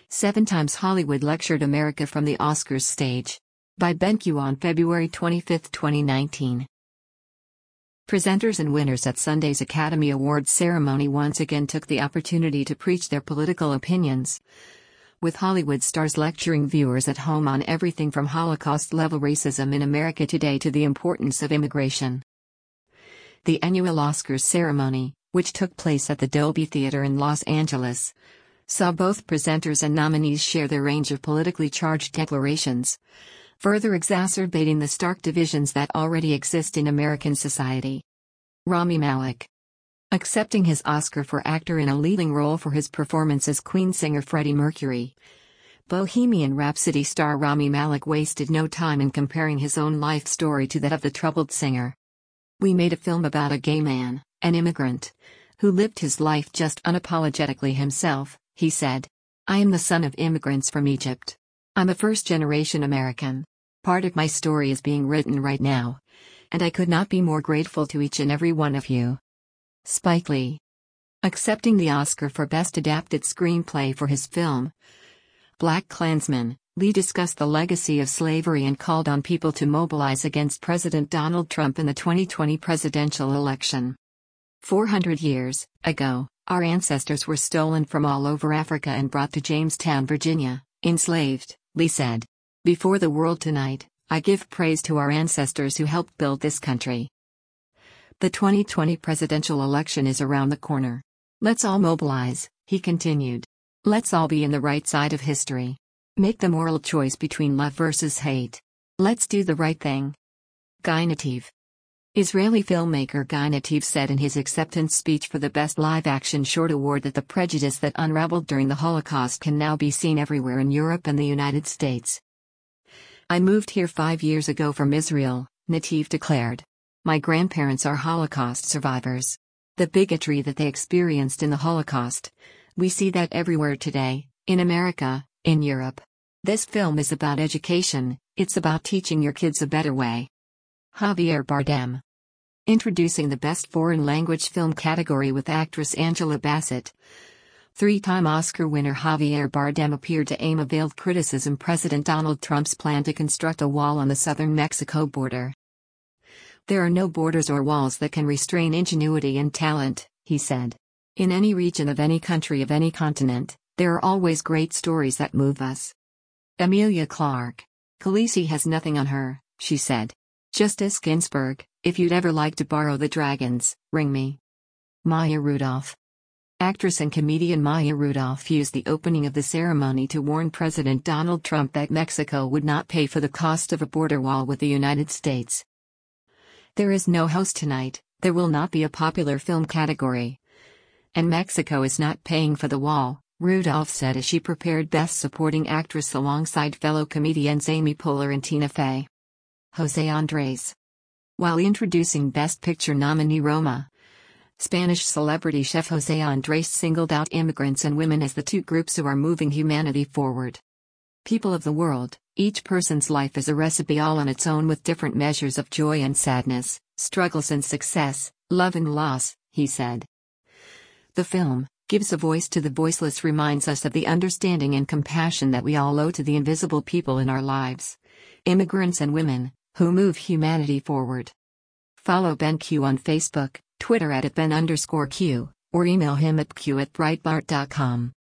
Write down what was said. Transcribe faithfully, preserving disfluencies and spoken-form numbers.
Seven Times Hollywood lectured America from the Oscars stage. By BenQ on February twenty-fifth, twenty nineteen. Presenters and winners at Sunday's Academy Awards ceremony once again took the opportunity to preach their political opinions, with Hollywood stars lecturing viewers at home on everything from Holocaust-level racism in America today to the importance of immigration. The annual Oscars ceremony, which took place at the Dolby Theater in Los Angeles, saw both presenters and nominees share their range of politically charged declarations, further exacerbating the stark divisions that already exist in American society. Rami Malek. Accepting his Oscar for actor in a leading role for his performance as Queen singer Freddie Mercury, Bohemian Rhapsody star Rami Malek wasted no time in comparing his own life story to that of the troubled singer. "We made a film about a gay man, an immigrant, who lived his life just unapologetically himself," he said. "I am the son of immigrants from Egypt. I'm a first-generation American. Part of my story is being written right now, and I could not be more grateful to each and every one of you." Spike Lee. Accepting the Oscar for Best Adapted Screenplay for his film, BlacKkKlansman, Lee discussed the legacy of slavery and called on people to mobilize against President Donald Trump in the twenty twenty presidential election. four hundred years ago, our ancestors were stolen from all over Africa and brought to Jamestown, Virginia, enslaved, Lee said. "Before the world tonight, I give praise to our ancestors who helped build this country." The twenty twenty presidential election is around the corner. Let's all mobilize, he continued. Let's all be in the right side of history. Make the moral choice between love versus hate. Let's do the right thing. Guy Nativ. Israeli filmmaker Guy Nativ said in his acceptance speech for the Best Live-Action Short Award that the prejudice that unraveled during the Holocaust can now be seen everywhere in Europe and the United States. "I moved here five years ago from Israel," Nativ declared. "My grandparents are Holocaust survivors. The bigotry that they experienced in the Holocaust, we see that everywhere today, in America, in Europe. This film is about education, it's about teaching your kids a better way." Javier Bardem. Introducing the Best Foreign Language Film category with actress Angela Bassett, three-time Oscar winner Javier Bardem appeared to aim a veiled criticism President Donald Trump's plan to construct a wall on the southern Mexico border. "There are no borders or walls that can restrain ingenuity and talent," he said. "In any region of any country of any continent, there are always great stories that move us." Emilia Clarke. "Khaleesi has nothing on her," she said. "Justice Ginsburg, if you'd ever like to borrow the dragons, ring me." Maya Rudolph. Actress and comedian Maya Rudolph used the opening of the ceremony to warn President Donald Trump that Mexico would not pay for the cost of a border wall with the United States. "There is no host tonight, there will not be a popular film category. And Mexico is not paying for the wall," Rudolph said as she prepared Best Supporting Actress alongside fellow comedians Amy Poehler and Tina Fey. José Andrés. While introducing Best Picture nominee Roma, Spanish celebrity chef José Andrés singled out immigrants and women as the two groups who are moving humanity forward. "People of the world, each person's life is a recipe all on its own with different measures of joy and sadness, struggles and success, love and loss," he said. The film gives a voice to the voiceless, reminds us of the understanding and compassion that we all owe to the invisible people in our lives, immigrants and women, who move humanity forward. Follow BenQ on Facebook, Twitter at Ben underscore Q, or email him at q at breitbart dot com.